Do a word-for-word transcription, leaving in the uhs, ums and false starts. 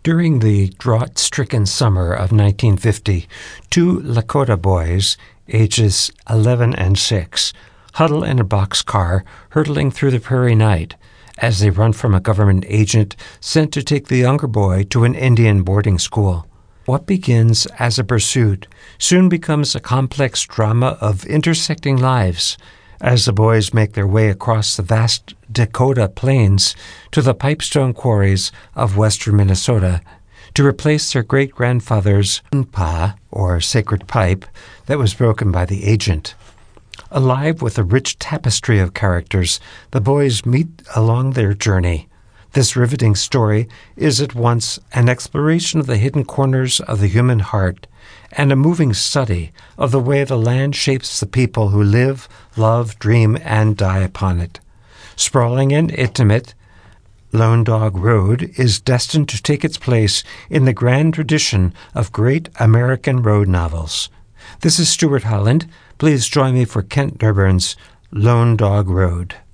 During the drought-stricken summer of nineteen fifty, two Lakota boys, ages eleven and six, huddle in a boxcar hurtling through the prairie night as they run from a government agent sent to take the younger boy to an Indian boarding school. What begins as a pursuit soon becomes a complex drama of intersecting lives as the boys make their way across the vast Dakota plains to the pipestone quarries of western Minnesota to replace their great-grandfather's pa, or sacred pipe, that was broken by the agent. Alive with a rich tapestry of characters, the boys meet along their journey. This riveting story is at once an exploration of the hidden corners of the human heart and a moving study of the way the land shapes the people who live, love, dream, and die upon it. Sprawling and intimate, Lone Dog Road is destined to take its place in the grand tradition of great American road novels. This is Stuart Holland. Please join me for Kent Durburn's Lone Dog Road.